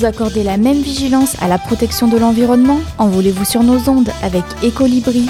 Vous accordez la même vigilance à la protection de l'environnement? Envolez-vous sur nos ondes avec Ecolibri.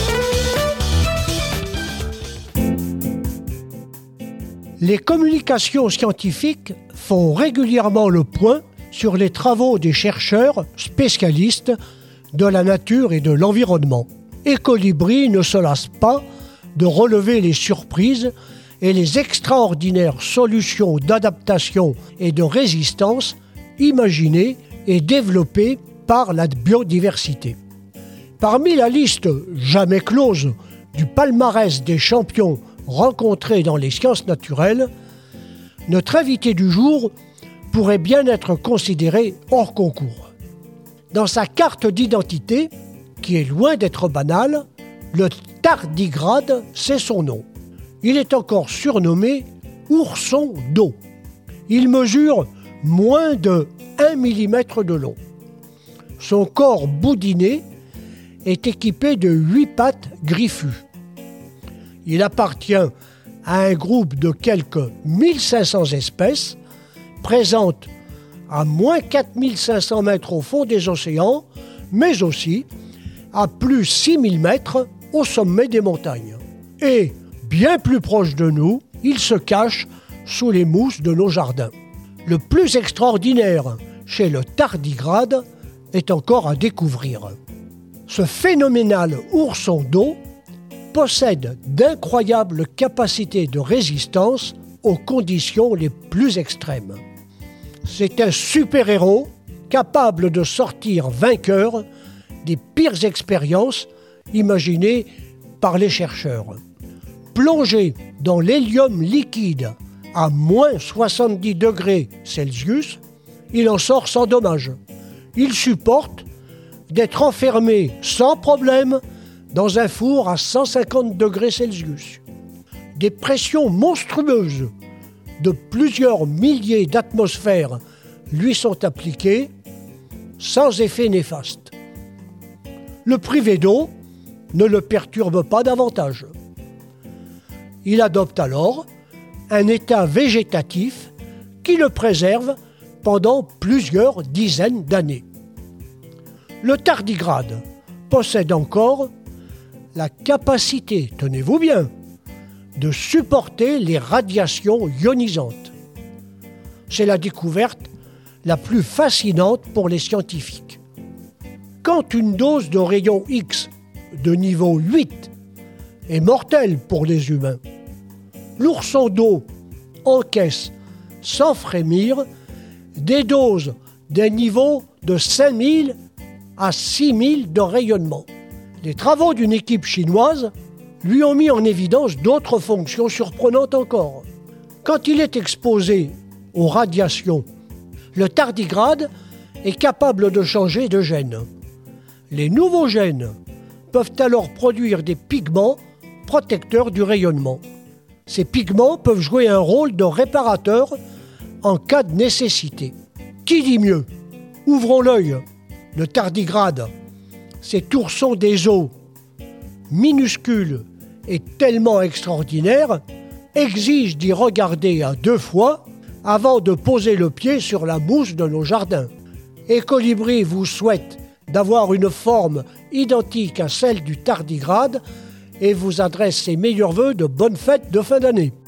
Les communications scientifiques font régulièrement le point sur les travaux des chercheurs spécialistes de la nature et de l'environnement. Ecolibri ne se lasse pas de relever les surprises et les extraordinaires solutions d'adaptation et de résistance imaginées et développées par la biodiversité. Parmi la liste jamais close du palmarès des champions rencontrés dans les sciences naturelles, notre invité du jour pourrait bien être considéré hors concours. Dans sa carte d'identité, qui est loin d'être banale, le tardigrade, c'est son nom. Il est encore surnommé ourson d'eau. Il mesure moins de 1 mm de long. Son corps boudiné est équipé de 8 pattes griffues. Il appartient à un groupe de quelques 1500 espèces, présentes à moins 4500 mètres au fond des océans, mais aussi à plus 6000 mètres au sommet des montagnes. Et, bien plus proche de nous, il se cache sous les mousses de nos jardins. Le plus extraordinaire chez le tardigrade est encore à découvrir. Ce phénoménal ourson d'eau possède d'incroyables capacités de résistance aux conditions les plus extrêmes. C'est un super-héros capable de sortir vainqueur des pires expériences imaginées par les chercheurs. Plongé dans l'hélium liquide à moins 70 degrés Celsius, il en sort sans dommage. Il supporte d'être enfermé sans problème dans un four à 150 degrés Celsius. Des pressions monstrueuses de plusieurs milliers d'atmosphères lui sont appliquées sans effet néfaste. Le privé d'eau ne le perturbe pas davantage. Il adopte alors un état végétatif qui le préserve pendant plusieurs dizaines d'années. Le tardigrade possède encore la capacité, tenez-vous bien, de supporter les radiations ionisantes. C'est la découverte la plus fascinante pour les scientifiques. Quand une dose de rayon X de niveau 8 est mortelle pour les humains, l'ourson d'eau encaisse sans frémir des doses d'un niveau de 5000 à 6000 de rayonnement. Les travaux d'une équipe chinoise lui ont mis en évidence d'autres fonctions surprenantes encore. Quand il est exposé aux radiations, le tardigrade est capable de changer de gène. Les nouveaux gènes peuvent alors produire des pigments protecteurs du rayonnement. Ces pigments peuvent jouer un rôle de réparateur en cas de nécessité. Qui dit mieux? Ouvrons l'œil. Le tardigrade, cet ourson des eaux, minuscule et tellement extraordinaire, exige d'y regarder à 2 fois avant de poser le pied sur la mousse de nos jardins. Ecolibri vous souhaite d'avoir une forme identique à celle du tardigrade et vous adresse ses meilleurs vœux de bonnes fêtes de fin d'année.